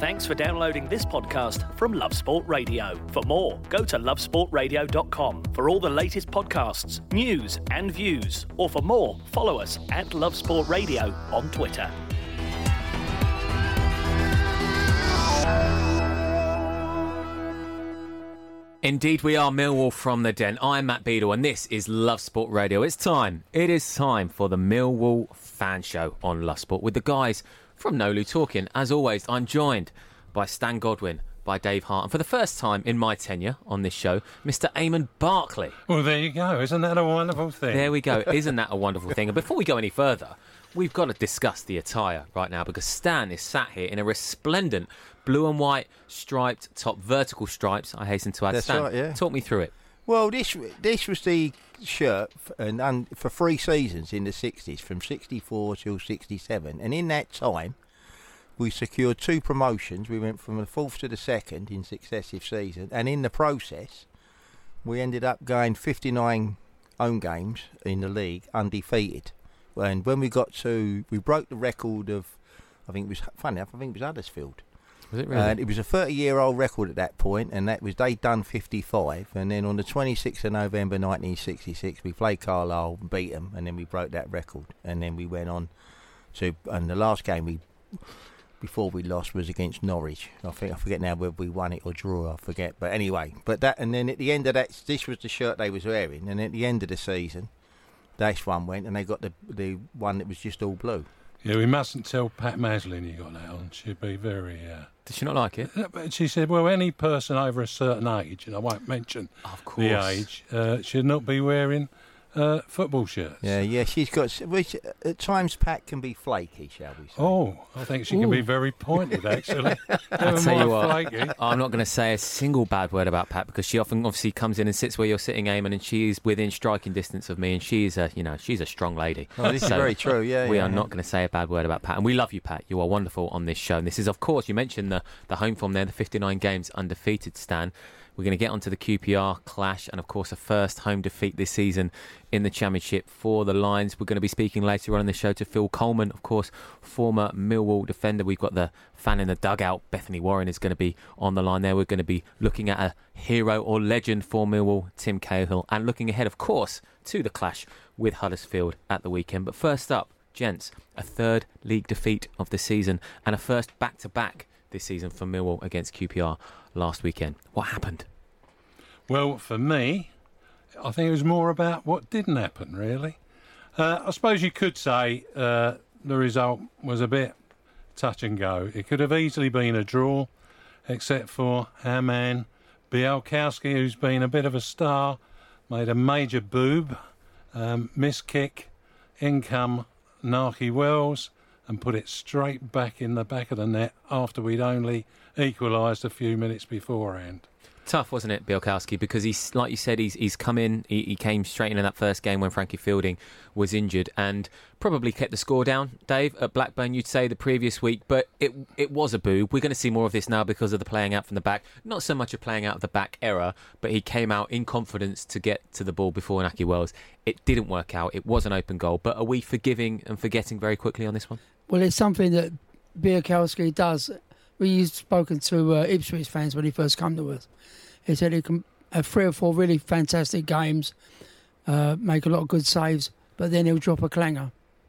Thanks for downloading this podcast from Love Sport Radio. For more, go to lovesportradio.com for all the latest podcasts, news and views. Or for more, follow us at Love Sport Radio on Twitter. Indeed, we are Millwall from the Den. I'm Matt Beadle, and this is Love Sport Radio. It is time for the Millwall Fan Show on Love Sport with the guys from Nolu talking. As always, I'm joined by Stan Godwin, by Dave Hart, and for the first time in my tenure on this show, Mr. Eamon Barclay. Well, there you go. Isn't that a wonderful thing? There we go. Isn't that a wonderful thing? And before we go any further, we've got to discuss the attire right now, because Stan is sat here in a resplendent blue and white striped top, vertical stripes, I hasten to add. That's Stan, right, yeah. Talk me through it. Well, this was the shirt and for 3 seasons in the 60s, from 64 till 67. And in that time, we secured 2 promotions. We went from the 4th to the 2nd in successive seasons. And in the process, we ended up going 59 home games in the league, undefeated. And when we broke the record of, I think it was Huddersfield. Was it really? And it was a 30-year-old record at that point, and they'd done 55. And then on the 26th of November 1966, we played Carlisle and beat them, and then we broke that record. And then we went on to, and the last game before we lost was against Norwich. I forget now whether we won it or drew. I forget. But anyway, and then at the end of that, this was the shirt they was wearing. And at the end of the season, this one went, and they got the one that was just all blue. Yeah, we mustn't tell Pat Maslin you got that on. She'd be very... Did she not like it? But she said, well, any person over a certain age, and I won't mention the age, should not be wearing football shirts. Yeah, she's got... Which, at times, Pat can be flaky, shall we say. Oh, I think she can be very pointed, actually. I'll tell you what, flaky. I'm not going to say a single bad word about Pat, because she often obviously comes in and sits where you're sitting, Eamon, and she is within striking distance of me, and she's a strong lady. Oh, this is very true, yeah. We are not going to say a bad word about Pat, and we love you, Pat. You are wonderful on this show. And this is, of course, you mentioned the home form there, the 59 games undefeated, Stan. We're going to get onto the QPR clash and, of course, a first home defeat this season in the Championship for the Lions. We're going to be speaking later on in the show to Phil Coleman, of course, former Millwall defender. We've got the fan in the dugout. Bethany Warren is going to be on the line there. We're going to be looking at a hero or legend for Millwall, Tim Cahill, and looking ahead, of course, to the clash with Huddersfield at the weekend. But first up, gents, a 3rd league defeat of the season and a first back-to-back this season for Millwall against QPR last weekend. What happened? Well, for me, I think it was more about what didn't happen, really. I suppose you could say the result was a bit touch and go. It could have easily been a draw, except for our man Bialkowski, who's been a bit of a star, made a major boob, missed kick, in come Narky Wells, and put it straight back in the back of the net after we'd only equalised a few minutes beforehand. Tough, wasn't it, Bialkowski? Because he's, like you said, he's come in. He came straight in that first game when Frankie Fielding was injured, and probably kept the score down, Dave, at Blackburn, you'd say, the previous week. But it was a boob. We're going to see more of this now because of the playing out from the back. Not so much a playing out of the back error, but he came out in confidence to get to the ball before Nahki Wells. It didn't work out. It was an open goal. But are we forgiving and forgetting very quickly on this one? Well, it's something that Bialkowski does. We've spoken to Ipswich fans when he first came to us. He said he can have 3 or 4 really fantastic games, make a lot of good saves, but then he'll drop a clanger.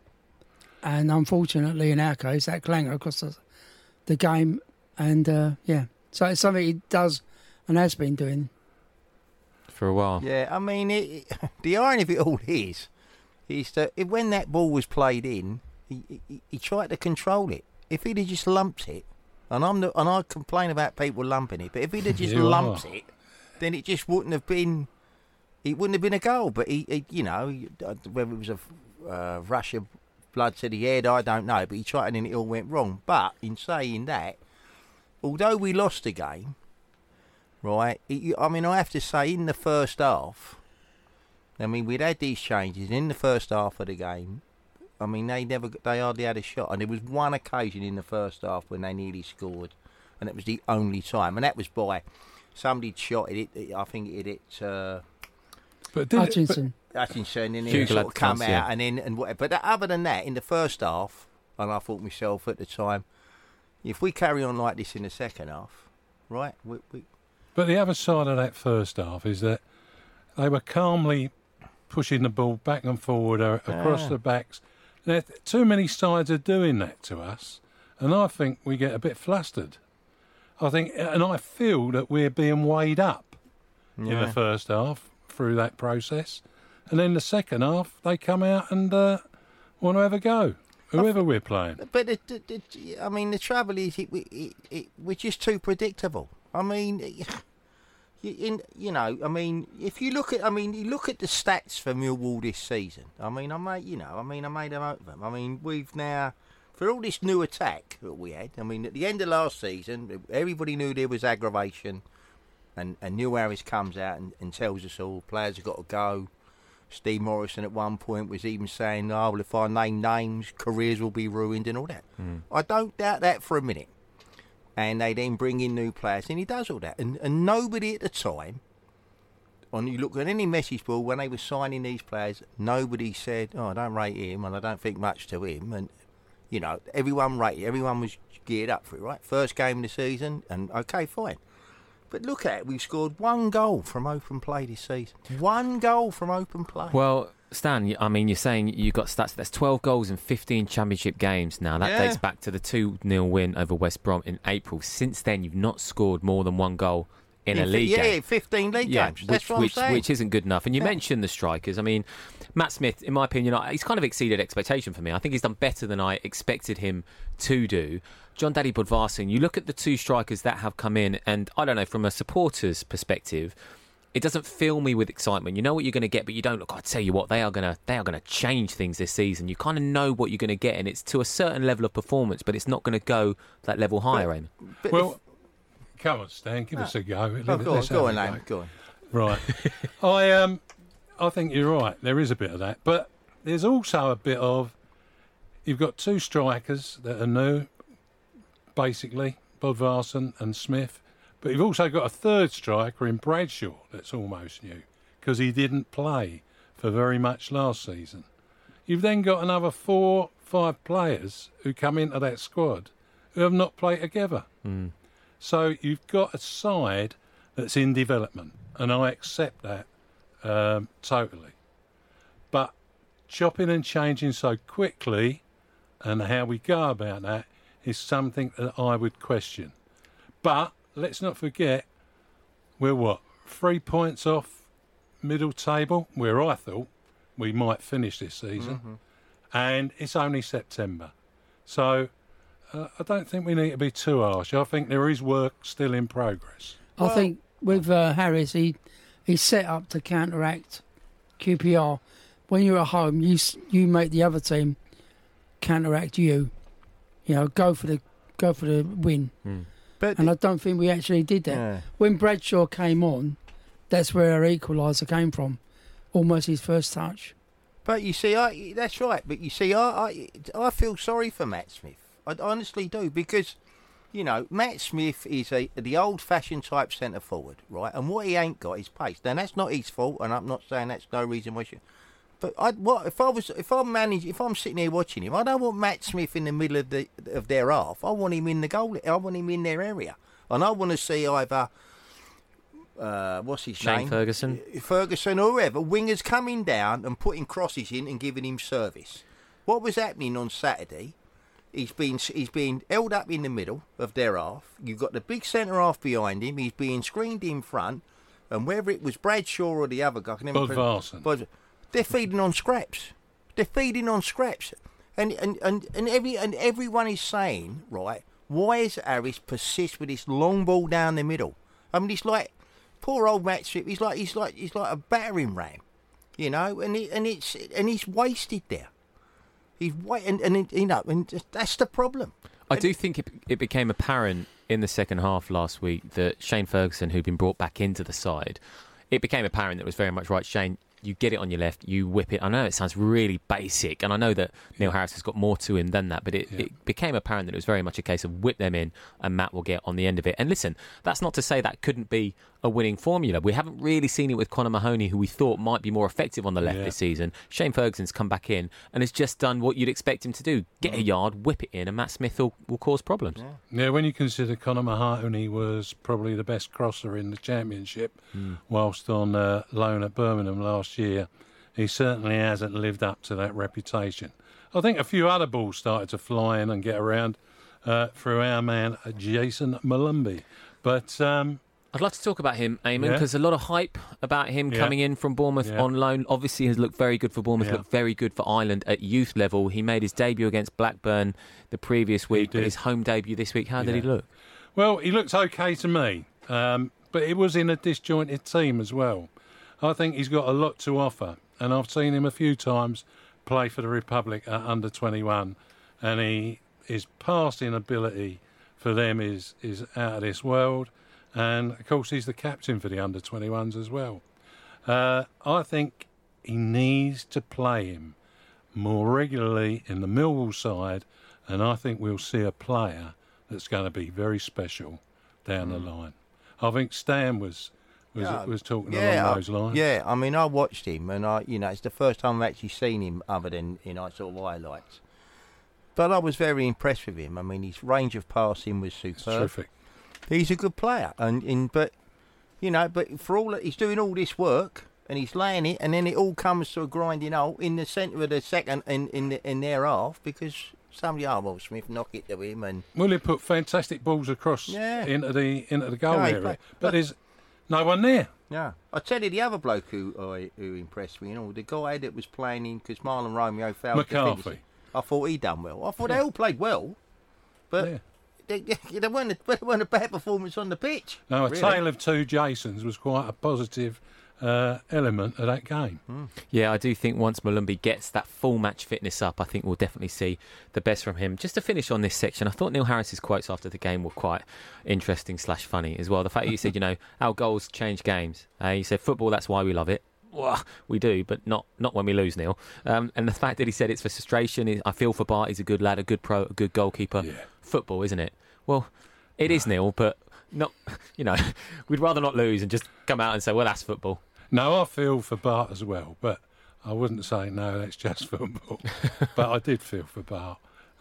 And unfortunately, in our case, that clanger cost us the game. And, so it's something he does and has been doing for a while. Yeah, I mean, the irony of it all is that when that ball was played in, he tried to control it. If he'd have just lumped it, and I complain about people lumping it, but if he'd have just lumped it, then it just wouldn't have been a goal. But he whether it was a rush of blood to the head, I don't know. But he tried, and then it all went wrong. But in saying that, although we lost the game, right? I have to say, in the first half, we'd had these changes in the first half of the game. They hardly had a shot, and there was one occasion in the first half when they nearly scored, and it was the only time, and that was by somebody shot it. I think it hit Hutchinson. Hutchinson, and then it sort of come out, yeah. And whatever. But other than that, in the first half, and I thought myself at the time, if we carry on like this in the second half, right? But the other side of that first half is that they were calmly pushing the ball back and forward across the backs. Now, too many sides are doing that to us, and I think we get a bit flustered. I feel that we're being weighed up in the first half through that process, and then the second half they come out and want to have a go, whoever we're playing. But the trouble is, we're just too predictable. I mean, if you look at the stats for Millwall this season. I made them out of them. I mean, we've now, for all this new attack that we had. I mean, at the end of last season, everybody knew there was aggravation, and Neil Harris comes out and tells us all players have got to go. Steve Morrison at one point was even saying, "Oh, well, if I name names, careers will be ruined and all that." I don't doubt that for a minute. And they then bring in new players, and he does all that. And nobody at the time, when you look at any message board, when they were signing these players, nobody said, "Oh, I don't rate him, and I don't think much to him." And, everyone rated, everyone was geared up for it, right? First game of the season, and okay, fine. But look at it, we've scored 1 goal from open play this season. 1 goal from open play. Well, Stan, I mean, you're saying you got stats. That's 12 goals in 15 Championship games now. That dates back to the 2-0 win over West Brom in April. Since then, you've not scored more than 1 goal in a league game. 15 league games. That's what I'm saying. Which isn't good enough. And you mentioned the strikers. I mean, Matt Smith, in my opinion, he's kind of exceeded expectation for me. I think he's done better than I expected him to do. John Daddy Bodvarsson, you look at the 2 strikers that have come in, and I don't know, from a supporter's perspective, it doesn't fill me with excitement. You know what you're going to get, but you don't look. I tell you what, they are going to change things this season. You kind of know what you're going to get, and it's to a certain level of performance, but it's not going to go that level higher. Well, come on, Stan, give us a go. Go on, Liam. Go on. Right, I think you're right. There is a bit of that, but there's also a bit of you've got 2 strikers that are new, basically Bodvarsson and Smith. But you've also got a 3rd striker in Bradshaw that's almost new because he didn't play for very much last season. You've then got another 4, 5 players who come into that squad who have not played together. So you've got a side that's in development, and I accept that totally. But chopping and changing so quickly and how we go about that is something that I would question. But let's not forget, we're 3 points off middle table, where I thought we might finish this season, and it's only September. So I don't think we need to be too harsh. I think there is work still in progress. I think with Harris, he's set up to counteract QPR. When you're at home, you make the other team counteract you. Go for the win. And I don't think we actually did that. Yeah. When Bradshaw came on, that's where our equaliser came from. Almost his first touch. But you see, that's right. But you see, I feel sorry for Matt Smith. I honestly do, because, Matt Smith is the old-fashioned type centre forward, right? And what he ain't got is pace. Now that's not his fault, and I'm not saying that's no reason why. But if I'm sitting here watching him, I don't want Matt Smith in the middle of their half. I want him in the goal. I want him in their area, and I want to see either what's his name, Ferguson or whoever, wingers coming down and putting crosses in and giving him service. What was happening on Saturday? He's being held up in the middle of their half. You've got the big centre half behind him. He's being screened in front, and whether it was Bradshaw or the other guy, Bodvarsson. They're feeding on scraps. And everyone is saying, right, why does Harris persist with this long ball down the middle? I mean, it's like poor old Matt Strip. He's like a battering ram, and he's wasted there. And that's the problem. I do think it became apparent in the second half last week that Shane Ferguson, who'd been brought back into the side, it became apparent that it was very much right. Shane, you get it on your left, you whip it. I know it sounds really basic, and I know that Neil Harris has got more to him than that, but it became apparent that it was very much a case of whip them in, and Matt will get on the end of it. And listen, that's not to say that couldn't be a winning formula. We haven't really seen it with Conor Mahoney, who we thought might be more effective on the left this season. Shane Ferguson's come back in and has just done what you'd expect him to do. Get a yard, whip it in, and Matt Smith will cause problems. Yeah, when you consider Conor Mahoney was probably the best crosser in the Championship whilst on loan at Birmingham last year, he certainly hasn't lived up to that reputation. I think a few other balls started to fly in and get around through our man Jason Malumbi. But I'd like to talk about him, Eamon, because a lot of hype about him coming in from Bournemouth on loan. Obviously has looked very good for Bournemouth, looked very good for Ireland at youth level. He made his debut against Blackburn the previous week, but his home debut this week. How did he look? Well, he looked okay to me, but it was in a disjointed team as well. I think he's got a lot to offer, and I've seen him a few times play for the Republic at under-21, and his passing ability for them is out of this world. And, of course, he's the captain for the under-21s as well. I think he needs to play him more regularly in the Millwall side, and I think we'll see a player that's going to be very special down the line. I think Stan was talking along those lines. Yeah, I mean, I watched him, and it's the first time I've actually seen him other than in sort of highlights. But I was very impressed with him. I mean, his range of passing was superb. It's terrific. He's a good player, but for all that he's doing all this work and he's laying it, and then it all comes to a grinding halt in the centre of the second in their half because somebody, Smith knock it to him, and He put fantastic balls across into the goal area, but there's no one there. Yeah, I tell you, the other bloke who impressed me, the guy that was playing in because Marlon Romeo failed. McCarthy. I thought he done well. I thought they all played well, but. Yeah. They weren't a bad performance on the pitch. No, really. Tale of two Jasons was quite a positive element of that game. Yeah, I do think once Malumbi gets that full match fitness up, I think we'll definitely see the best from him. Just to finish on this section, I thought Neil Harris's quotes after the game were quite interesting / funny as well. The fact that he said, our goals change games. He said, football, that's why we love it. Well, we do, but not when we lose, Neil. And the fact that he said it's for frustration, I feel for Bart, he's a good lad, a good pro, a good goalkeeper. Yeah. Football, isn't it? Well, it is, Neil, but not, we'd rather not lose and just come out and say, well, that's football. No, I feel for Bart as well, but I wouldn't say, no, that's just football. But I did feel for Bart.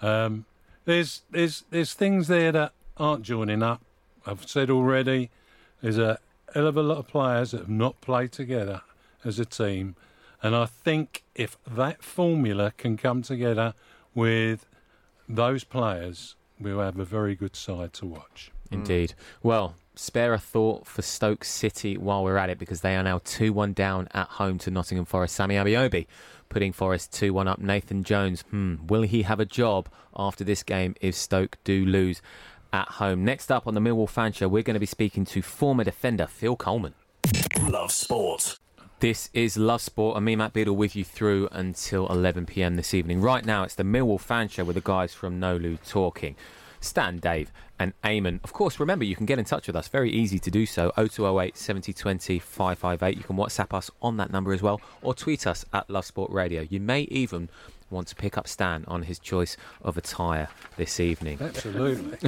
There's things there that aren't joining up. I've said already, there's a hell of a lot of players that have not played together as a team, and I think if that formula can come together with those players, we'll have a very good side to watch. Indeed. Well, spare a thought for Stoke City while we're at it, because they are now 2-1 down at home to Nottingham Forest. Sammy Adebayo putting Forest 2-1 up. Nathan Jones, will he have a job after this game if Stoke do lose at home? Next up on the Millwall Fan Show, we're going to be speaking to former defender Phil Coleman. Love Sport. This is Love Sport, and me, Matt Beadle, with you through until 11 p.m. this evening. Right now, it's the Millwall Fan Show with the guys from Nolu talking. Stan, Dave and Eamon. Of course, remember, you can get in touch with us. Very easy to do so. 0208 7020 558. You can WhatsApp us on that number as well, or tweet us at Love Sport Radio. You may even want to pick up Stan on his choice of attire this evening. Absolutely.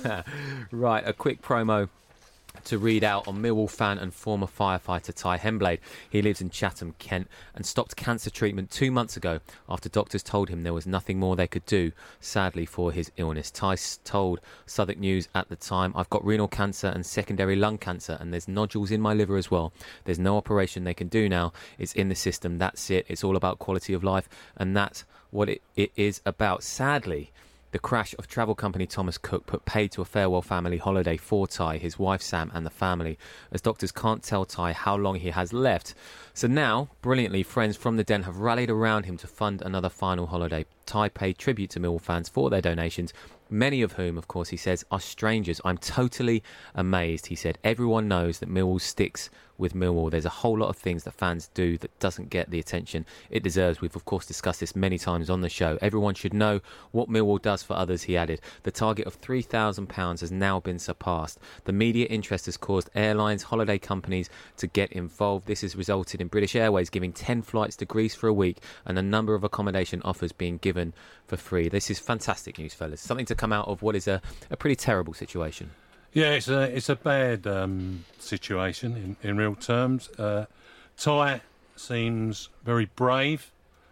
Right, a quick promo to read out on Millwall fan and former firefighter Ty Hemblade. He lives in Chatham, Kent, and stopped cancer treatment 2 months ago after doctors told him there was nothing more they could do, sadly, for his illness. Ty told Southwark News at the time, "I've got renal cancer and secondary lung cancer, and there's nodules in my liver as well. There's no operation they can do now. It's in the system. That's it. It's all about quality of life, and that's what it is about." Sadly, the crash of travel company Thomas Cook put paid to a farewell family holiday for Ty, his wife Sam and the family, as doctors can't tell Ty how long he has left. So now, brilliantly, friends from the Den have rallied around him to fund another final holiday. Ty paid tribute to Millwall fans for their donations, many of whom, of course, he says, are strangers. I'm totally amazed, he said. Everyone knows that Millwall sticks with Millwall. There's a whole lot of things that fans do that doesn't get the attention it deserves. We've, of course, discussed this many times on the show. Everyone should know what Millwall does for others, he added. The target of £3,000 has now been surpassed. The media interest has caused airlines, holiday companies to get involved. This has resulted in British Airways giving 10 flights to Greece for a week and a number of accommodation offers being given for free. This is fantastic news, fellas. Something to come out of what is a pretty terrible situation. Yeah, it's a bad situation in real terms. Ty seems very brave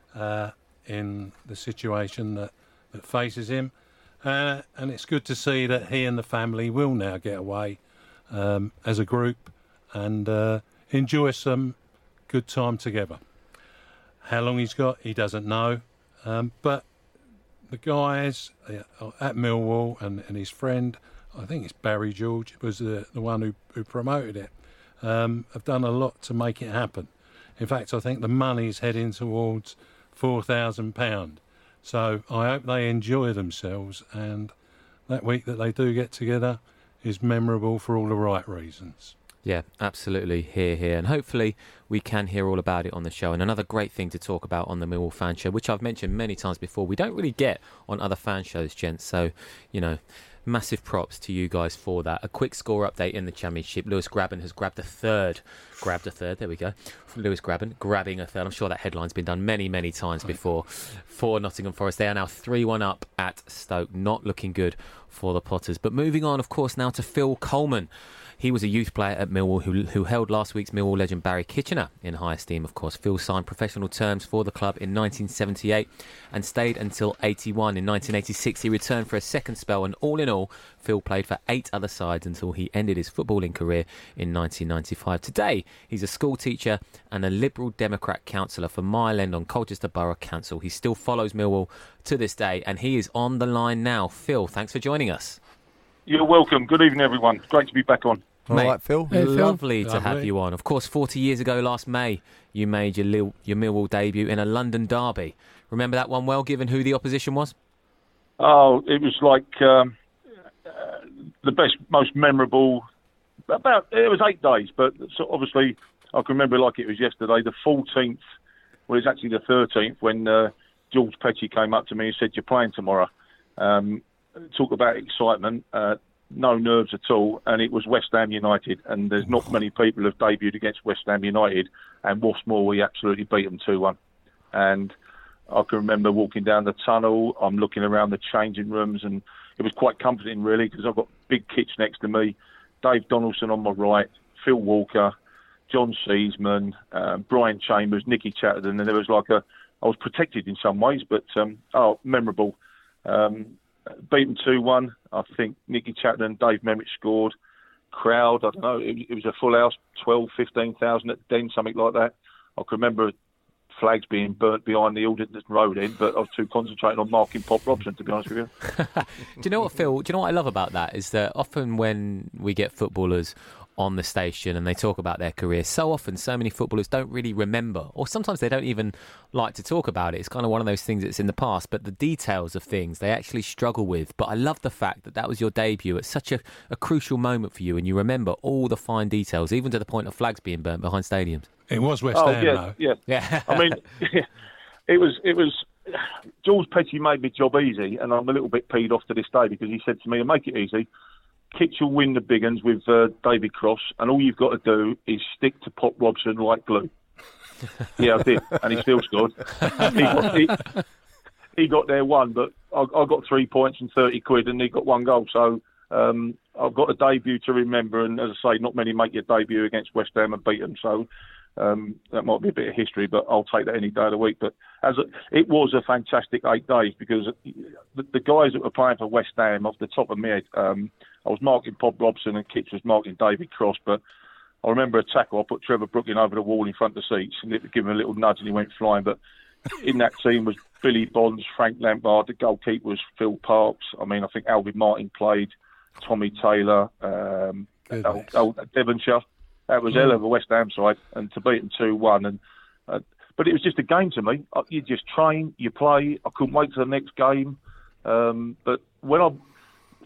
in the situation that faces him, and it's good to see that he and the family will now get away as a group and enjoy some good time together. How long he's got, he doesn't know, but the guys at Millwall and his friend, I think it's Barry George, was the one who promoted it, have done a lot to make it happen. In fact, I think the money's heading towards £4,000. So I hope they enjoy themselves, and that week that they do get together is memorable for all the right reasons. Yeah, absolutely. Here. And hopefully we can hear all about it on the show. And another great thing to talk about on the Millwall Fan Show, which I've mentioned many times before, we don't really get on other fan shows, gents. So, massive props to you guys for that. A quick score update in the Championship. Lewis Grabban has grabbed a third. There we go. Lewis Grabban grabbing a third. I'm sure that headline's been done many, many times before for Nottingham Forest. They are now 3-1 up at Stoke. Not looking good for the Potters. But moving on, of course, now to Phil Coleman. He was a youth player at Millwall who held last week's Millwall legend Barry Kitchener in high esteem, of course. Phil signed professional terms for the club in 1978 and stayed until 81. In 1986, he returned for a second spell, and all in all, Phil played for 8 other sides until he ended his footballing career in 1995. Today, he's a school teacher and a Liberal Democrat councillor for Mile End on Colchester Borough Council. He still follows Millwall to this day, and he is on the line now. Phil, thanks for joining us. You're welcome. Good evening, everyone. Great to be back on. Mate, all right, Phil. Hey, Phil. Lovely to have you on. Of course, 40 years ago last May, you made your Millwall debut in a London derby. Remember that one well, given who the opposition was? Oh, it was like the best, most memorable. It was 8 days, but so obviously I can remember like it was yesterday. The 14th, well, it's actually the 13th when George Petty came up to me and said, "You're playing tomorrow." Talk about excitement. No nerves at all, and it was West Ham United, and there's not many people have debuted against West Ham United, and what's more, we absolutely beat them 2-1. And I can remember walking down the tunnel, I'm looking around the changing rooms, and it was quite comforting really, because I've got big kits next to me, Dave Donaldson on my right, Phil Walker, John Seasman, Brian Chambers, Nicky Chatterton, and there was I was protected in some ways, but memorable. Beaten 2-1. I think Nicky Chatterton and Dave Memrich scored. Crowd, I don't know, it was a full house, 12,000, 15,000 at the Den, something like that. I can remember flags being burnt behind the Alderton Road end, but I was too concentrated on marking Pop Robson, to be honest with you. Do you know what, Phil? Do you know what I love about that is that often when we get footballers on the station and they talk about their career, so often so many footballers don't really remember, or sometimes they don't even like to talk about it. It's kind of one of those things that's in the past, but the details of things they actually struggle with. But I love the fact that was your debut at such a crucial moment for you, and you remember all the fine details, even to the point of flags being burnt behind stadiums. It was West Ham, though. Yeah. I mean, it was. George Petty made my job easy, and I'm a little bit peed off to this day, because he said to me, "To make it easy, Kitch will win the big uns with David Cross, and all you've got to do is stick to Pop Robson like glue." Yeah, I did, and he still scored. He got there one, but I got 3 points and 30 quid, and he got 1 goal. So I've got a debut to remember, and as I say, not many make your debut against West Ham and beat them. So that might be a bit of history, but I'll take that any day of the week. But it was a fantastic 8 days, because the guys that were playing for West Ham, off the top of my head, I was marking Pop Robson and Kitch was marking David Cross, but I remember a tackle, I put Trevor Brooklyn over the wall in front of the seats and give him a little nudge and he went flying. But in that team was Billy Bonds, Frank Lampard, the goalkeeper was Phil Parkes. I mean, I think Alvin Martin played, Tommy Taylor, Devonshire. That was hell of a West Ham side, and to beat them 2-1. But it was just a game to me. You just train, you play. I couldn't wait for the next game. But when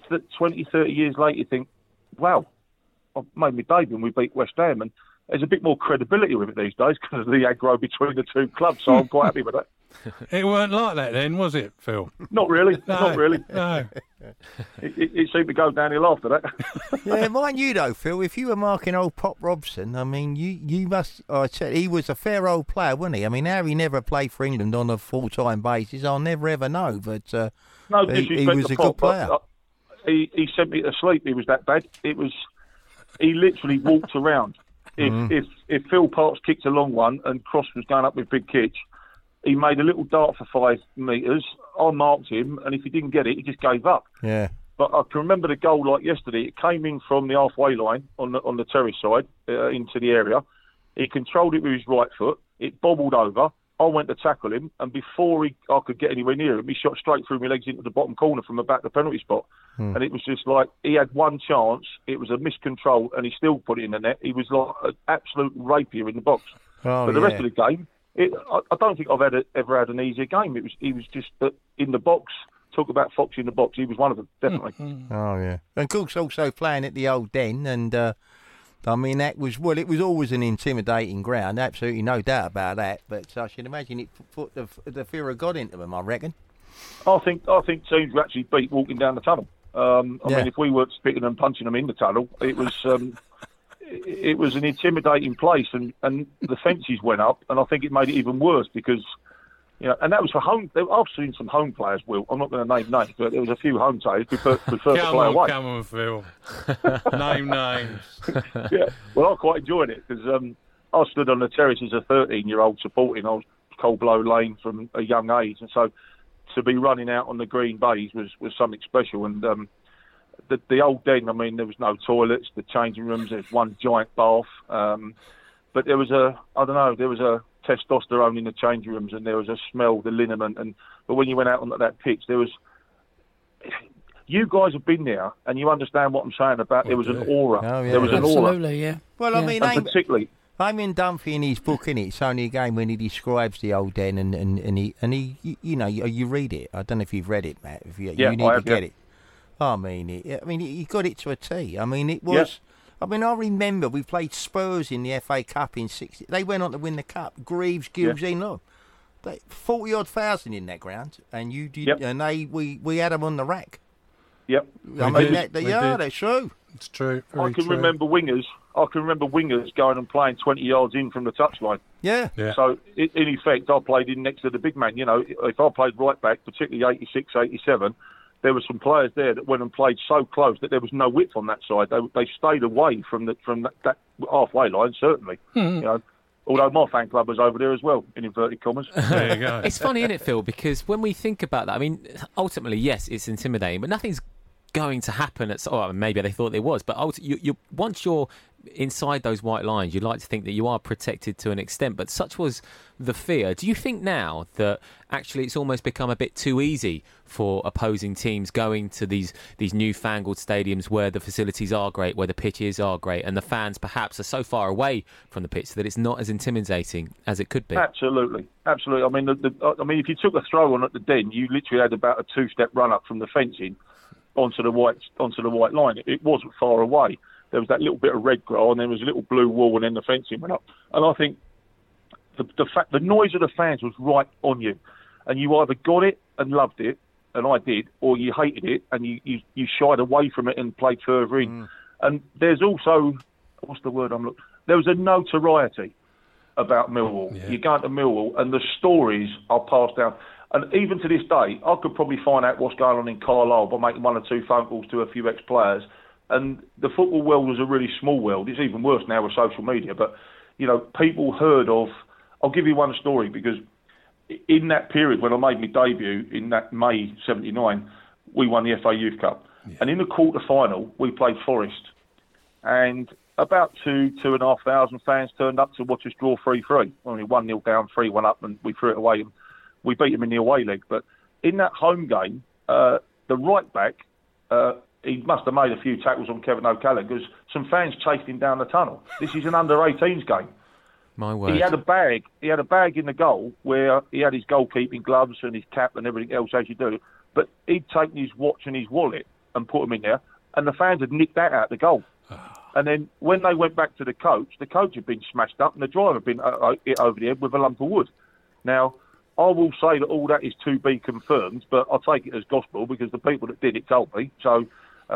20, 30 years later, you think, wow, I've made my debut and we beat West Ham. And there's a bit more credibility with it these days because of the aggro between the two clubs, so I'm quite happy with that. It weren't like that then, was it, Phil? Not really, No, not really. No. It seemed to go downhill after that. Yeah, mind you though, Phil, if you were marking old Pop Robson, I mean, you must. I said he was a fair old player, wasn't he? I mean, how he never played for England on a full-time basis, I'll never ever know. But No he disrespect was to a Pop, good player. but, he sent me to sleep. He was that bad. He literally walked around. If Phil Parkes kicked a long one and Cross was going up with big kitch, he made a little dart for 5 metres. I marked him, and if he didn't get it, he just gave up. Yeah. But I can remember the goal like yesterday. It came in from the halfway line on the terrace side into the area. He controlled it with his right foot. It bobbled over. I went to tackle him, and before I could get anywhere near him, he shot straight through my legs into the bottom corner from about the penalty spot. And it was just like he had one chance. It was a miscontrol, and he still put it in the net. He was like an absolute rapier in the box. Oh, but the rest of the game, I don't think I've ever had an easier game. He was just in the box. Talk about Fox in the box. He was one of them, definitely. Oh yeah. And Cook's also playing at the Old Den, and I mean that was it was always an intimidating ground. Absolutely no doubt about that. But I should imagine it put the fear of God into them. I reckon. I think teams were actually beat walking down the tunnel. I mean, if we weren't spitting and punching them in the tunnel, it was it was an intimidating place, and the fences went up, and I think it made it even worse because, you know, and that was for home. I've seen some home players. Will, I'm not going to name names, but there was a few home players prefer to play away. Come on, Phil. Name names. Yeah, well, I quite enjoyed it because I stood on the terrace as a 13-year-old supporting. I was Coldblow Lane from a young age, and so to be running out on the green bays was something special. And the Old Den, I mean, there was no toilets, the changing rooms, there's one giant bath, but there was a testosterone in the changing rooms, and there was a smell, the liniment, but when you went out on that pitch, there was. You guys have been there, and you understand what I'm saying about. There was an aura. Oh, yeah. There was an aura. Absolutely, yeah. Well, Yeah. I mean, And particularly. Eamon Dunphy in his book, innit? It's only a game when he describes the Old Den, and he you know, you read it. I don't know if you've read it, Matt. If you need to get it. I mean, he got it to a T. I mean, it was. Yeah. I mean, I remember we played Spurs in the FA Cup in '60. They went on to win the cup. Greaves, Gilsey, look, 40-odd thousand in that ground, and you did, and we had them on the rack. Yep. I mean, did. that's true. It's true. I can remember wingers going and playing 20 yards in from the touchline. Yeah. So, in effect, I played in next to the big man. You know, if I played right back, particularly 86, 87, there were some players there that went and played so close that there was no width on that side. They stayed away from that halfway line, certainly. You know, although my fan club was over there as well, in inverted commas. There you go. It's funny, isn't it, Phil? Because when we think about that, I mean, ultimately, yes, it's intimidating, but nothing's going to happen maybe they thought it was, but once you're inside those white lines, you'd like to think that you are protected to an extent, but such was the fear. Do you think now that actually it's almost become a bit too easy for opposing teams going to these newfangled stadiums where the facilities are great, where the pitches are great, and the fans perhaps are so far away from the pitch that it's not as intimidating as it could be? Absolutely. I mean, if you took a throw on at the Den, you literally had about a 2-step run up from the fencing onto the white line. It wasn't far away. There was that little bit of red grass, and there was a little blue wall, and then the fencing went up. And I think the noise of the fans was right on you, and you either got it and loved it, and I did, or you hated it and you shied away from it and played further in. And there's also, what's the word I'm looking? There was a notoriety about Millwall. Yeah. You go into Millwall, and the stories are passed down. And even to this day, I could probably find out what's going on in Carlisle by making 1 or 2 phone calls to a few ex-players. And the football world was a really small world. It's even worse now with social media. But, you know, people heard of... I'll give you one story, because in that period when I made my debut in that May 79, we won the FA Youth Cup. Yeah. And in the quarter-final, we played Forest. And about 2,500 fans turned up to watch us draw 3-3. Only 1-0 down, 3-1 up, and we threw it away. And we beat them in the away leg. But in that home game, the right back, he must have made a few tackles on Kevin O'Callaghan because some fans chased him down the tunnel. This is an under-18s game. My word. He had a bag in the goal where he had his goalkeeping gloves and his cap and everything else as you do. But he'd taken his watch and his wallet and put them in there, and the fans had nicked that out the goal. And then when they went back to the coach had been smashed up and the driver had been hit over the head with a lump of wood. Now, I will say that all that is to be confirmed, but I'll take it as gospel because the people that did it told me. So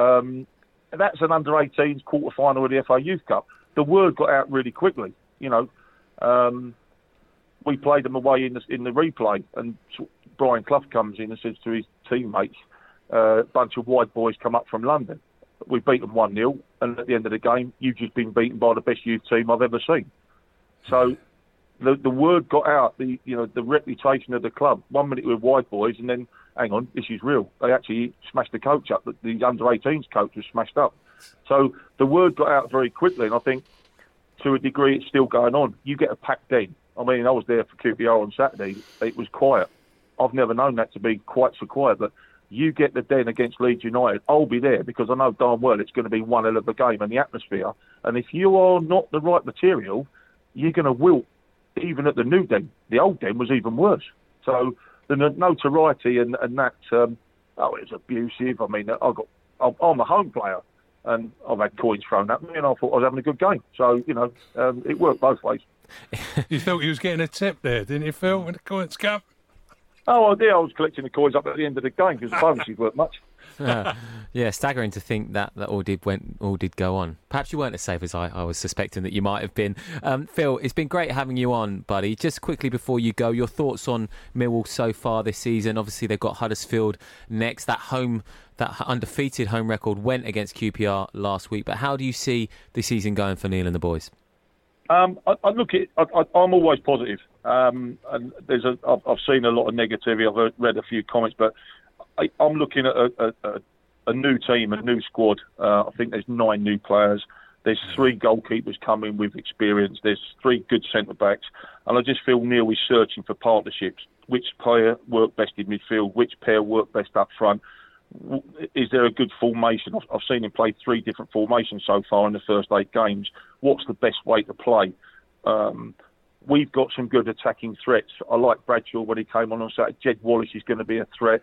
that's an under-18s quarter-final of the FA Youth Cup. The word got out really quickly. You know, we played them away in the replay, and Brian Clough comes in and says to his teammates, a bunch of white boys come up from London. We beat them 1-0, and at the end of the game, you've just been beaten by the best youth team I've ever seen. So the word got out, the reputation of the club. 1 minute with white boys, and then, hang on, this is real. They actually smashed the coach up. The under-18s coach was smashed up. So the word got out very quickly, and I think to a degree it's still going on. You get a packed den. I mean, I was there for QPR on Saturday. It was quiet. I've never known that to be quite so quiet, but you get the den against Leeds United, I'll be there because I know darn well it's going to be one hell of a game and the atmosphere. And if you are not the right material, you're going to wilt even at the new den. The old den was even worse. So the notoriety and that, it's abusive. I mean, I'm a home player and I've had coins thrown at me and I thought I was having a good game. So, it worked both ways. You thought you was getting a tip there, didn't you, Phil, when the coins come? Oh, I did. I was collecting the coins up at the end of the game because the bonuses weren't much. Yeah, staggering to think that all did go on. Perhaps you weren't as safe as I was suspecting that you might have been. Phil, it's been great having you on, buddy. Just quickly before you go, your thoughts on Millwall so far this season. Obviously, they've got Huddersfield next. That undefeated home record went against QPR last week. But how do you see the season going for Neil and the boys? I'm always positive. And I've seen a lot of negativity. I've read a few comments, but I'm looking at a new team, a new squad. I think there's 9 new players. There's 3 goalkeepers coming with experience. There's 3 good centre backs, and I just feel Neil is searching for partnerships. Which player work best in midfield? Which pair work best up front? Is there a good formation? I've seen him play 3 different formations so far in the first 8 games. What's the best way to play? We've got some good attacking threats. I like Bradshaw when he came on Saturday. Jed Wallace is going to be a threat.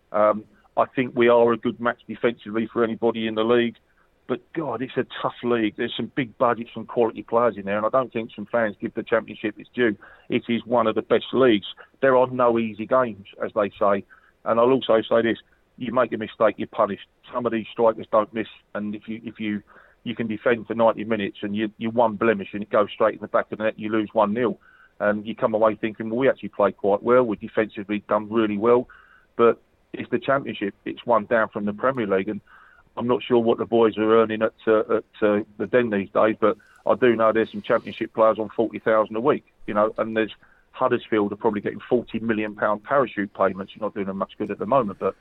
I think we are a good match defensively for anybody in the league. But, God, it's a tough league. There's some big budgets and quality players in there, and I don't think some fans give the Championship its due. It is one of the best leagues. There are no easy games, as they say. And I'll also say this. You make a mistake, you're punished. Some of these strikers don't miss, and if you can defend for 90 minutes and you one blemish and it goes straight in the back of the net, you lose 1-0, and you come away thinking, well, we actually played quite well, we defensively done really well, but it's the Championship, it's one down from the Premier League, and I'm not sure what the boys are earning at the Den these days, but I do know there's some Championship players on 40,000 a week, and there's Huddersfield are probably getting £40 million parachute payments. You're not doing them much good at the moment, but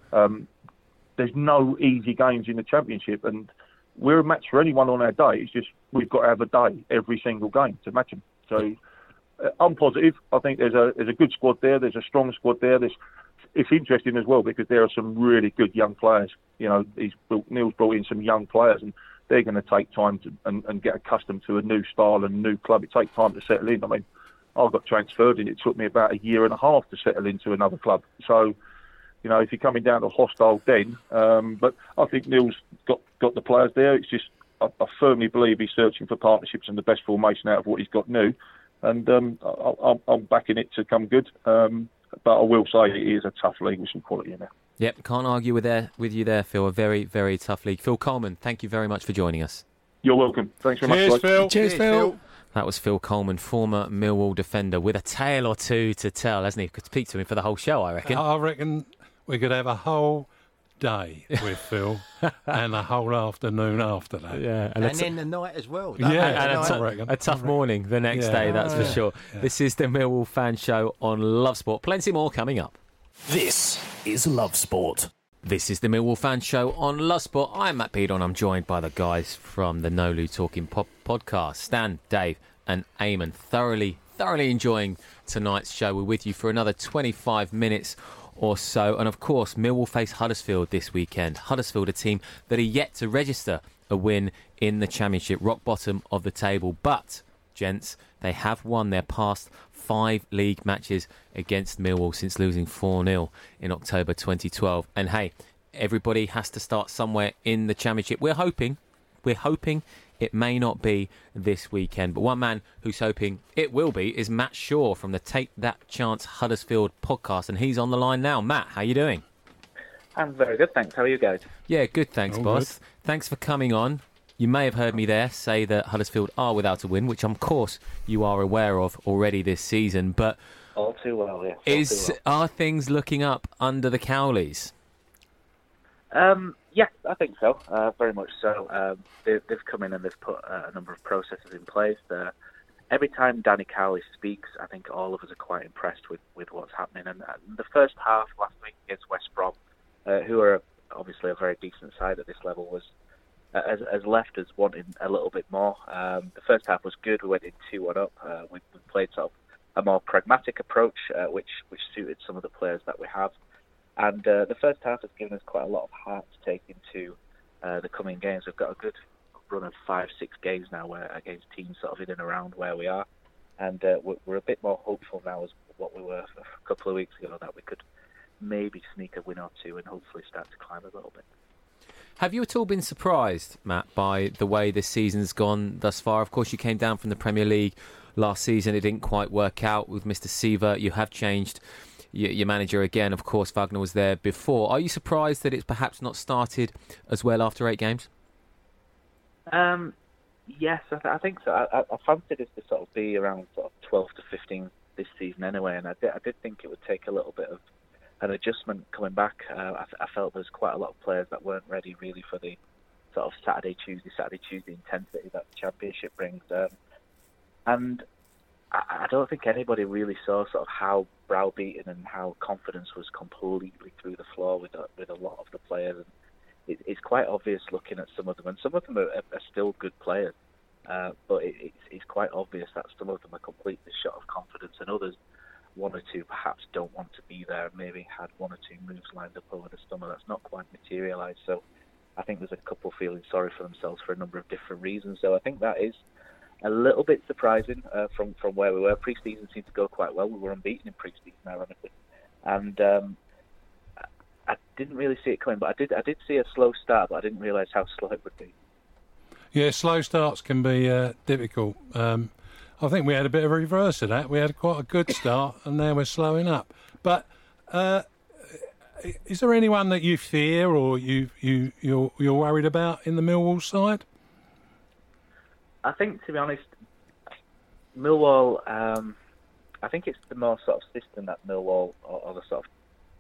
there's no easy games in the Championship, and we're a match for anyone on our day. It's just we've got to have a day every single game to match them. So I'm positive. I think there's a good squad there. There's a strong squad there. It's interesting as well because there are some really good young players. Neil's brought in some young players, and they're going to take time to and get accustomed to a new style and a new club. It takes time to settle in. I mean, I got transferred and it took me about 1.5 years to settle into another club. So, if you're coming down to a hostile den, but I think Neil's got the players there. It's just I firmly believe he's searching for partnerships and the best formation out of what he's got new, and I'm backing it to come good. But I will say it is a tough league with some quality in there. Yep, can't argue with you there, Phil. A very, very tough league. Phil Coleman, thank you very much for joining us. You're welcome. Thanks very much. Cheers, Phil. Cheers, Phil. That was Phil Coleman, former Millwall defender, with a tale or two to tell, hasn't he? Could speak to him for the whole show, I reckon. I reckon we could have a whole day with Phil and a whole afternoon after that. Yeah, and then the night as well. A tough morning the next day, that's for sure. Yeah. This is the Millwall Fan Show on Love Sport. Plenty more coming up. This is Love Sport. This is the Millwall Fan Show on Love Sport. I'm Matt Beadon. I'm joined by the guys from the No Loo Talking podcast, Stan, Dave and Eamon. Thoroughly enjoying tonight's show. We're with you for another 25 minutes or so. And of course, Millwall face Huddersfield this weekend. Huddersfield, a team that are yet to register a win in the Championship, rock bottom of the table. But, gents, they have won their past 5 league matches against Millwall since losing 4-0 in October 2012. And hey, everybody has to start somewhere in the Championship. We're hoping it may not be this weekend, but one man who's hoping it will be is Matt Shaw from the Take That Chance Huddersfield podcast, and he's on the line now. Matt, how you doing? I'm very good, thanks. How are you guys? Yeah, good, thanks, All boss. good. Thanks for coming on. You may have heard me there say that Huddersfield are without a win, which of course you are aware of already this season, but All too well, yes. are things looking up under the Cowleys? Yeah, I think so. Very much so. They've come in and they've put a number of processes in place. Every time Danny Cowley speaks, I think all of us are quite impressed with what's happening. And the first half last week against West Brom, who are obviously a very decent side at this level, was has left us wanting a little bit more. The first half was good. We went in 2-1 up. We played sort of a more pragmatic approach, which suited some of the players that we have. And the first half has given us quite a lot of heart to take into the coming games. We've got a good run of 5-6 games now where against teams sort of in and around where we are. And we're a bit more hopeful now as what we were a couple of weeks ago, that we could maybe sneak a win or two and hopefully start to climb a little bit. Have you at all been surprised, Matt, by the way this season's gone thus far? Of course, you came down from the Premier League last season. It didn't quite work out with Mr. Sievert. You have changed your manager again. Of course, Wagner was there before. Are you surprised that it's perhaps not started as well after 8 games? Yes, I think so. I fancied it to sort of be around sort of 12 to 15 this season anyway, and I did think it would take a little bit of an adjustment coming back. I felt there's quite a lot of players that weren't ready really for the sort of Saturday, Tuesday intensity that the Championship brings. And I don't think anybody really saw sort of how browbeaten and how confidence was completely through the floor with a lot of the players. And it's quite obvious looking at some of them, and some of them are still good players, but it's quite obvious that some of them are completely short of confidence, and others, one or two, perhaps don't want to be there, maybe had one or two moves lined up over the summer that's not quite materialised. So I think there's a couple feeling sorry for themselves for a number of different reasons. So I think that is a little bit surprising from where we were. Pre-season seemed to go quite well. We were unbeaten in pre-season, ironically. And I didn't really see it coming, but I did see a slow start, but I didn't realise how slow it would be. Yeah, slow starts can be difficult. I think we had a bit of a reverse of that. We had quite a good start, and now we're slowing up. But is there anyone that you fear or you're worried about in the Millwall side? I think, to be honest, Millwall, I think it's the more sort of system that Millwall, or the sort of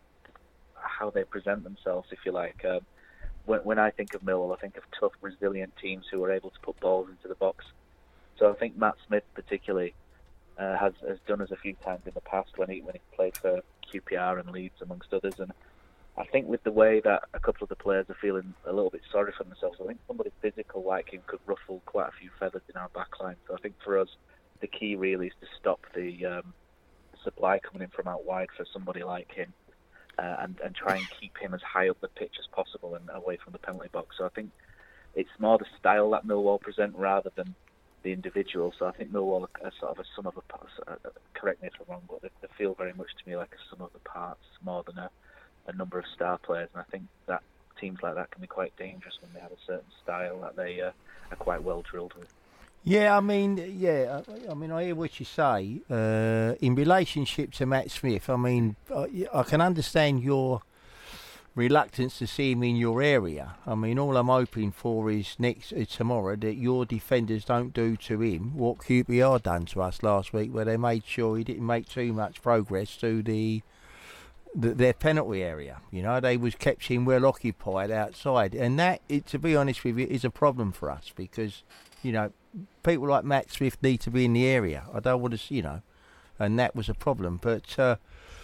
how they present themselves, if you like. When I think of Millwall, I think of tough, resilient teams who are able to put balls into the box. So I think Matt Smith particularly has done us a few times in the past when he played for QPR and Leeds, amongst others. And I think with the way that a couple of the players are feeling a little bit sorry for themselves, I think somebody physical like him could ruffle quite a few feathers in our backline. So I think for us, the key really is to stop the supply coming in from out wide for somebody like him, and try and keep him as high up the pitch as possible and away from the penalty box. So I think it's more the style that Millwall present rather than the individual. So I think Millwall are sort of a sum of the parts. Correct me if I'm wrong, but they feel very much to me like a sum of the parts more than a number of star players. And I think that teams like that can be quite dangerous when they have a certain style that they are quite well drilled with. Yeah, I mean, I hear what you say. In relationship to Matt Smith, I mean, I can understand your reluctance to see him in your area. I mean, all I'm hoping for is tomorrow that your defenders don't do to him what QPR done to us last week, where they made sure he didn't make too much progress to their penalty area. You know, they kept him well occupied outside, and that, to be honest with you, is a problem for us because, you know, people like Matt Smith need to be in the area. I don't want to, you know, and that was a problem. But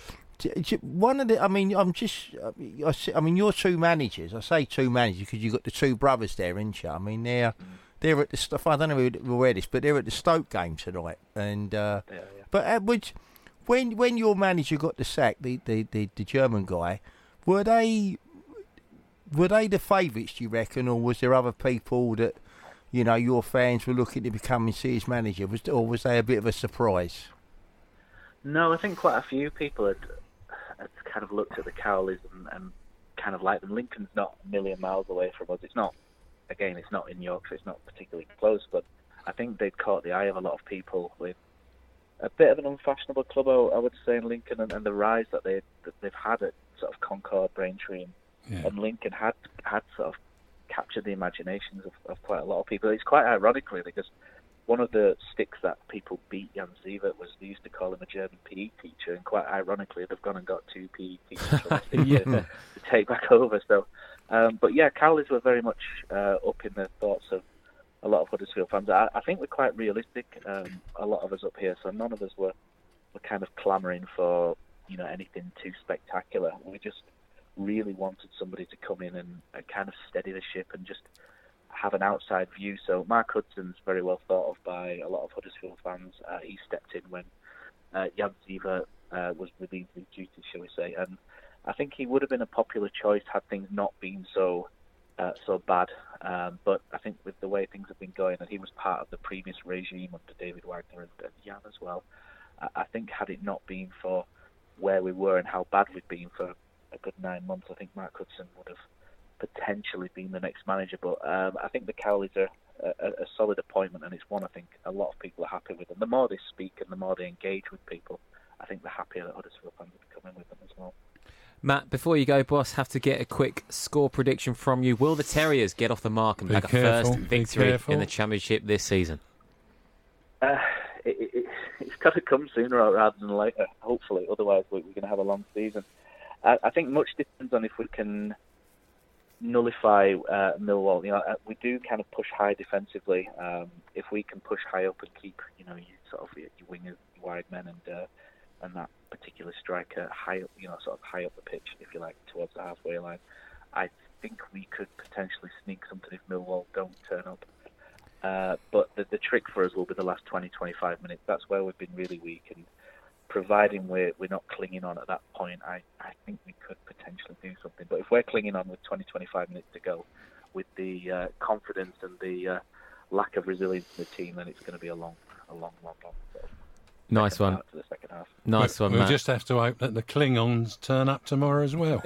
one of the, I mean, your two managers. I say two managers because you've got the two brothers there, ain't you? I mean, they're at the stuff. I don't know who read this, but they're at the Stoke game tonight. And but when your manager got the sack, the German guy, were they the favourites, do you reckon, or was there other people that, you know, your fans were looking to become and see his manager? Or was they a bit of a surprise? No, I think quite a few people had kind of looked at the Cowleys and kind of like them. Lincoln's not a million miles away from us. It's not in Yorkshire. It's not particularly close, but I think they've caught the eye of a lot of people with a bit of an unfashionable club, I would say, in Lincoln, and the rise that they've had at sort of Concord, Braintree, and Lincoln had sort of captured the imaginations of quite a lot of people. It's quite ironic, really, because one of the sticks that people beat Jan Sievert was they used to call him a German PE teacher, and quite ironically, they've gone and got 2 PE teachers to take back over. So, but yeah, Cowleys were very much up in the thoughts of a lot of Huddersfield fans. I think we're quite realistic, a lot of us up here, so none of us were kind of clamouring for anything too spectacular. We just really wanted somebody to come in and kind of steady the ship and just have an outside view. So Mark Hudson's very well thought of by a lot of Huddersfield fans. He stepped in when Jan Sievert was relieved of duty, shall we say, and I think he would have been a popular choice had things not been so bad. But I think with the way things have been going, and he was part of the previous regime under David Wagner and Jan as well, I think had it not been for where we were and how bad we'd been for a good 9 months, I think Mark Hudson would have potentially been the next manager. But I think the Cowleys are a solid appointment, and it's one I think a lot of people are happy with. And the more they speak and the more they engage with people, I think the happier that Huddersfield fans will be coming with them as well. Matt, before you go, boss, have to get a quick score prediction from you. Will the Terriers get off the mark and back a first victory in the Championship this season? It's got to come sooner rather than later, hopefully. Otherwise, we're going to have a long season. I think much depends on if we can nullify Millwall. We do kind of push high defensively. If we can push high up and keep, your wingers, your wide men, and that particular striker high up, sort of high up the pitch, if you like, towards the halfway line, I think we could potentially sneak something if Millwall don't turn up. But the trick for us will be the last 20-25 minutes. That's where we've been really weak, and providing we're not clinging on at that point, I think we could potentially do something. But if we're clinging on with 20-25 minutes to go, with the confidence and the lack of resilience in the team, then it's going to be a long sort of nice one. To the second half. Nice one, Matt. We'll just have to hope that the Klingons turn up tomorrow as well.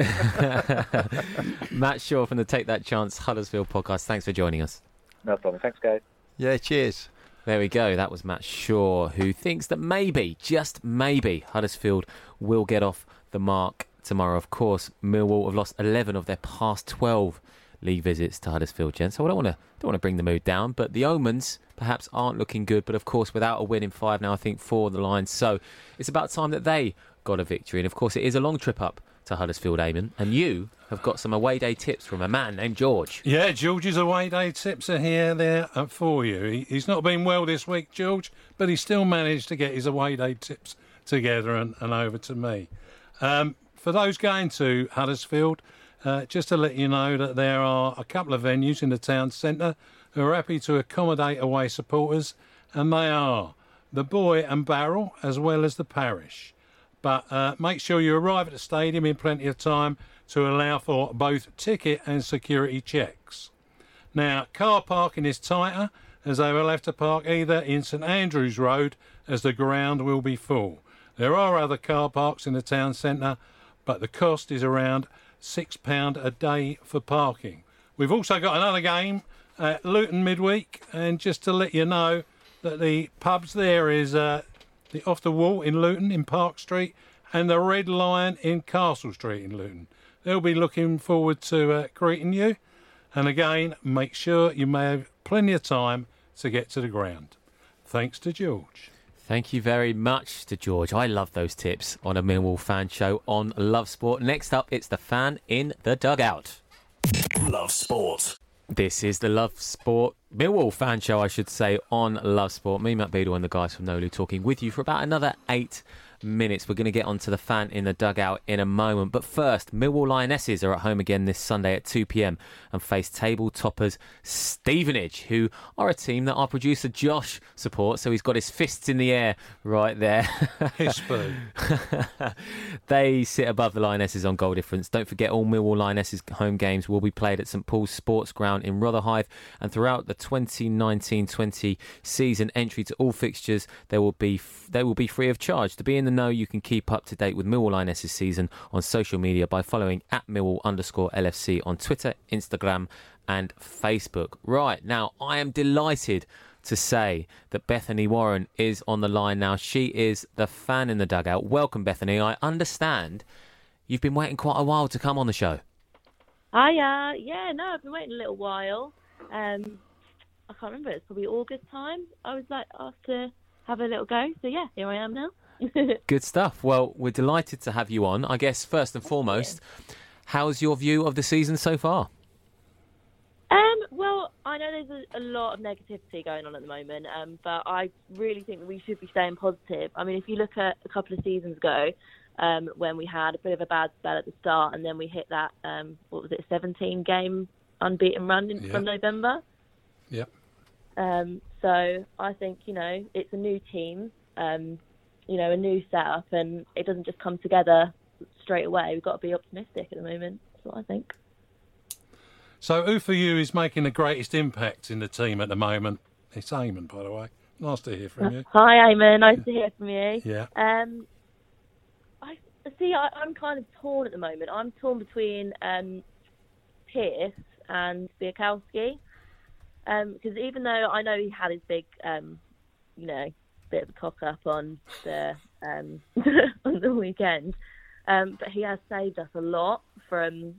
Matt Shaw from the Take That Chance Huddersfield podcast. Thanks for joining us. No problem. Thanks, guys. Yeah, cheers. There we go. That was Matt Shaw, who thinks that maybe, just maybe, Huddersfield will get off the mark tomorrow. Of course, Millwall have lost 11 of their past 12 league visits to Huddersfield, gents. So I don't want to bring the mood down, but the omens perhaps aren't looking good. But of course, without a win in 5 now, I think, for the Lions. So it's about time that they got a victory. And of course, it is a long trip up to Huddersfield, Eamon. And you have got some away day tips from a man named George. Yeah, George's away day tips are there for you. He's not been well this week, George, but he still managed to get his away day tips together and over to me. For those going to Huddersfield, just to let you know that there are a couple of venues in the town centre who are happy to accommodate away supporters, and they are the Boy and Barrel as well as the Parish. But make sure you arrive at the stadium in plenty of time to allow for both ticket and security checks. Now, car parking is tighter, as they will have to park either in St Andrews Road, as the ground will be full. There are other car parks in the town centre, but the cost is around £6 a day for parking. We've also got another game at Luton midweek, and just to let you know that the pubs there is the Off the Wall in Luton in Park Street and the Red Lion in Castle Street in Luton. They'll be looking forward to greeting you, and again, make sure you may have plenty of time to get to the ground. Thanks to George. Thank you very much to George. I love those tips on a Millwall fan show on Love Sport. Next up, it's the fan in the dugout. Love Sport. This is the Love Sport Millwall fan show, I should say, on Love Sport. Me, Matt Beadle, and the guys from Nolu talking with you for about another 8 minutes. We're going to get onto the fan in the dugout in a moment. But first, Millwall Lionesses are at home again this Sunday at 2 p.m. and face table toppers Stevenage, who are a team that our producer Josh supports. So he's got his fists in the air right there. His spoon. They sit above the Lionesses on goal difference. Don't forget, all Millwall Lionesses home games will be played at St Paul's Sports Ground in Rotherhithe. And throughout the 2019-20 season, entry to all fixtures they will be free of charge. To be in the know, you can keep up to date with Millwall Lionesses season on social media by following @Millwall_LFC on Twitter, Instagram and Facebook. Right, now I am delighted to say that Bethany Warren is on the line now. She is the fan in the dugout. Welcome, Bethany. I understand you've been waiting quite a while to come on the show. Hiya. Yeah, no, I've been waiting a little while. I can't remember. It's probably August time. I was like asked to have a little go. So yeah, here I am now. Good stuff. Well, we're delighted to have you on. I guess first and foremost, how's your view of the season so far? Well, I know there's a lot of negativity going on at the moment, but I really think that we should be staying positive. I mean, if you look at a couple of seasons ago, when we had a bit of a bad spell at the start, and then we hit that 17-game unbeaten run from November. Yep. So I think it's a new team, a new setup, and it doesn't just come together straight away. We've got to be optimistic at the moment. That's what I think. So who for you is making the greatest impact in the team at the moment? It's Eamon, by the way. Nice to hear from you. Hi, Eamon. Nice to hear from you. Yeah. I'm kind of torn at the moment. I'm torn between Pearce and Biakowski. Because even though I know he had his big, bit of a cock up on the on the weekend, but he has saved us a lot from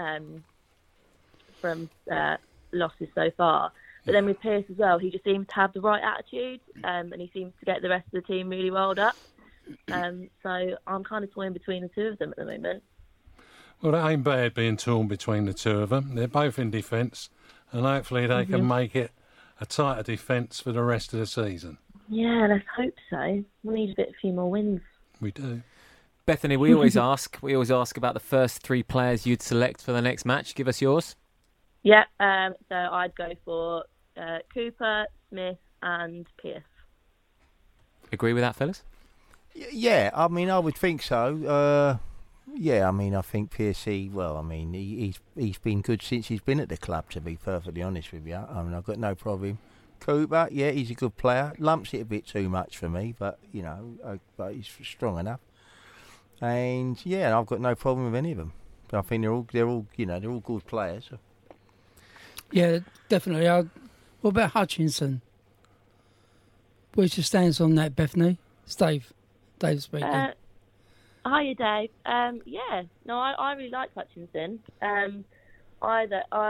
losses so far. But then with Pearce as well, he just seems to have the right attitude, and he seems to get the rest of the team really riled up. So I'm kind of torn between the two of them at the moment. Well, that ain't bad being torn between the two of them. They're both in defence, and hopefully they can make it a tighter defence for the rest of the season. Yeah, let's hope so. We need a few more wins. We do. Bethany, we always ask about the first three players you'd select for the next match. Give us yours. Yeah, so I'd go for Cooper, Smith and Pearce. Agree with that, fellas? Yeah, I mean, I would think so. I mean, I think Piercy, he's been good since he's been at the club, to be perfectly honest with you. I mean, I've got no problem. Cooper, yeah, he's a good player. Lumps it a bit too much for me, but, but he's strong enough. And, yeah, I've got no problem with any of them. I think they're all good players. Yeah, definitely. What about Hutchinson? Where's your stance on that, Bethany? It's Dave speaking. Hiya, Dave. I really like Hutchinson. I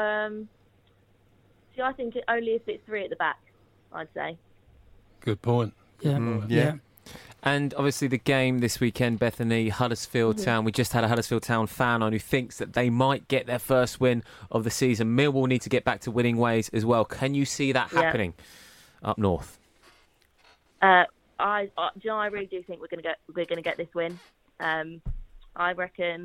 think it only if it's three at the back, I'd say. Good point. Yeah. And obviously the game this weekend, Bethany, Huddersfield Town. We just had a Huddersfield Town fan on who thinks that they might get their first win of the season. Millwall need to get back to winning ways as well. Can you see that happening up north? I really do think we're gonna get this win. I reckon,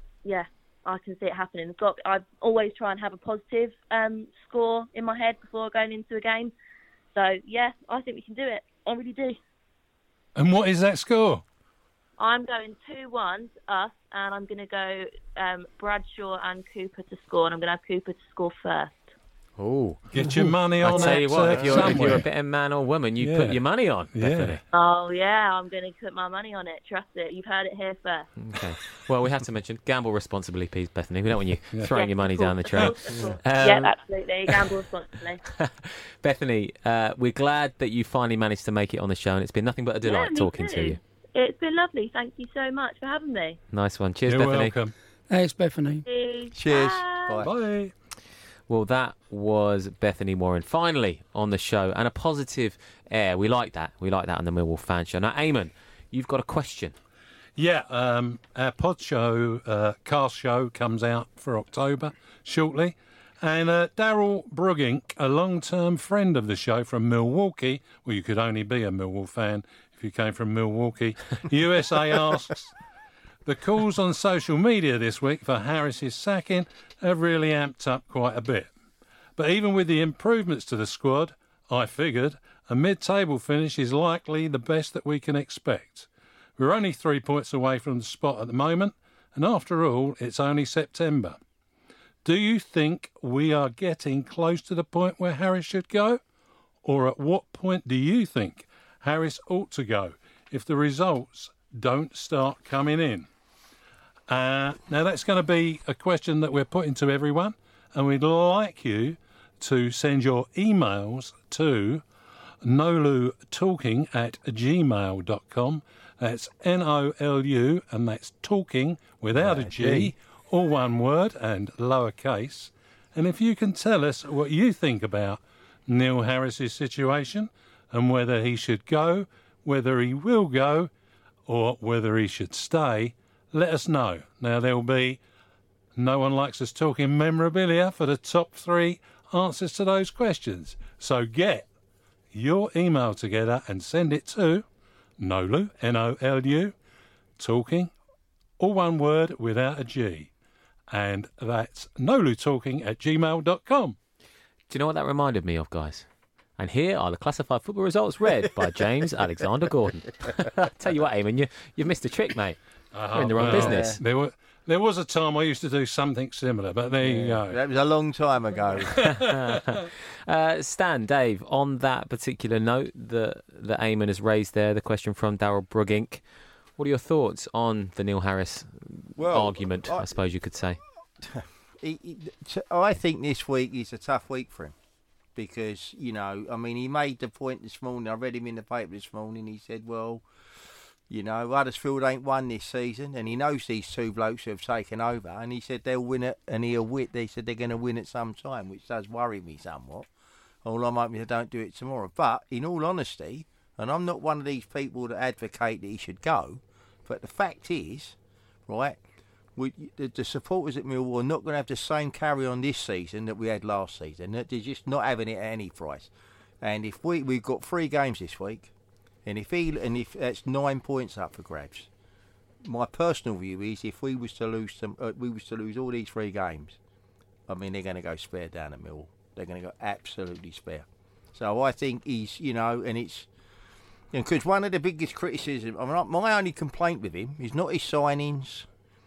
I can see it happening. I always try and have a positive score in my head before going into a game. So I think we can do it. I really do. And what is that score? I'm going 2-1 us, and I'm going to go Bradshaw and Cooper to score, and I'm going to have Cooper to score first. Oh, get your money on that. I tell you what, if you're a better man or woman, you put your money on, Bethany. Oh, yeah, I'm going to put my money on it. Trust it. You've heard it here first. Okay. Well, we have to mention, gamble responsibly, please, Bethany. We don't want you throwing your money down the trail. Absolutely. Gamble responsibly. Bethany, we're glad that you finally managed to make it on the show, and it's been nothing but a delight talking to you. It's been lovely. Thank you so much for having me. Nice one. Cheers, You're Bethany. welcome. Thanks, Bethany. Cheers. Bye. Bye. Well, that was Bethany Warren finally on the show, and a positive air. We like that. We like that on the Millwall Fan Show. Now, Eamon, you've got a question. Yeah, our pod show, cast show, comes out for October shortly. And Daryl Brugink, a long-term friend of the show from Milwaukee, well, you could only be a Millwall fan if you came from Milwaukee, USA, asks, the calls on social media this week for Harris's sacking have really amped up quite a bit. But even with the improvements to the squad, I figured a mid-table finish is likely the best that we can expect. We're only 3 points away from the spot at the moment, and after all, it's only September. Do you think we are getting close to the point where Harris should go? Or at what point do you think Harris ought to go if the results don't start coming in. Now, that's going to be a question that we're putting to everyone, and we'd like you to send your emails to nolutalking@gmail.com. That's NOLU, and that's talking without a G, all one word and lowercase. And if you can tell us what you think about Neil Harris's situation and whether he should go, whether he will go, or whether he should stay, let us know. Now, there will be No One Likes Us Talking memorabilia for the top 3 answers to those questions. So get your email together and send it to Nolu, N-O-L-U, talking, all one word without a G. And that's nolutalking@gmail.com. Do you know what that reminded me of, guys? And here are the classified football results read by James Alexander Gordon. Tell you what, Eamon, you've missed a trick, mate. You're in the wrong business. There was a time I used to do something similar, but there you go. That was a long time ago. Stan, Dave, on that particular note that Eamon has raised there, the question from Darryl Brugink, what are your thoughts on the Neil Harris argument, I suppose you could say? I think this week is a tough week for him because, he made the point this morning. I read him in the paper this morning. He said, Huddersfield ain't won this season, and he knows these two blokes who have taken over, and he said they'll win it, and they said they're going to win at some time, which does worry me somewhat. All I'm hoping they don't do it tomorrow. But in all honesty, and I'm not one of these people that advocate that he should go, but the fact is, right, the supporters at Millwall are not going to have the same carry on this season that we had last season. They're just not having it at any price. And if we've got 3 games this week, and if that's 9 points up for grabs, my personal view is if we was to lose all these 3 games, they're going to go spare down at Millwall. They're going to go absolutely spare. So I think he's, and it's because one of the biggest criticism, my only complaint with him is not his signings.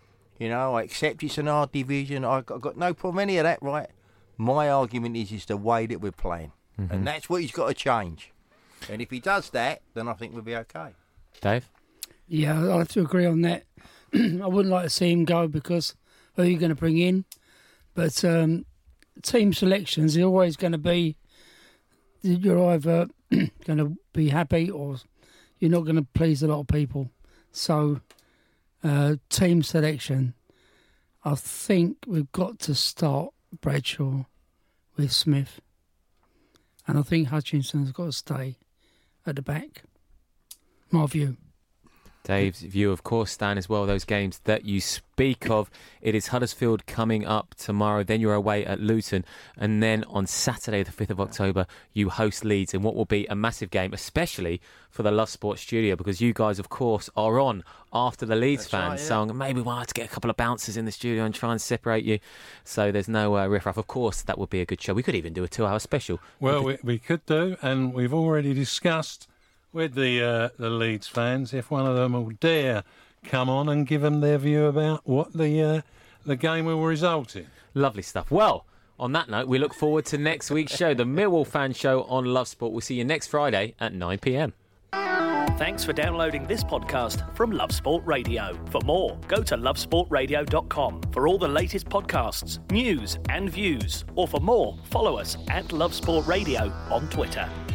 I accept it's an hard division. I've got no problem with any of that, right? My argument is the way that we're playing, and that's what he's got to change. And if he does that, then I think we'll be okay. Dave? Yeah, I have to agree on that. I wouldn't like to see him go because who are you going to bring in? But team selections are always going to be, you're either going to be happy or you're not going to please a lot of people. So team selection, I think we've got to start Bradshaw with Smith. And I think Hutchinson's got to stay at the back. My view. Dave's view, of course, Stan, as well, those games that you speak of. It is Huddersfield coming up tomorrow, then you're away at Luton, and then on Saturday, the 5th of October, you host Leeds in what will be a massive game, especially for the Love Sport studio, because you guys, of course, are on after the Leeds fans. Right, yeah. So maybe we'll have to get a couple of bouncers in the studio and try and separate you. So there's no riff-raff. Of course, that would be a good show. We could even do a 2-hour special. Well, we could do, and we've already discussed with the Leeds fans, if one of them will dare come on and give them their view about what the game will result in. Lovely stuff. Well, on that note, we look forward to next week's show, the Millwall Fan Show on Love Sport. We'll see you next Friday at 9 p.m. Thanks for downloading this podcast from Love Sport Radio. For more, go to lovesportradio.com for all the latest podcasts, news and views. Or for more, follow us at Love Sport Radio on Twitter.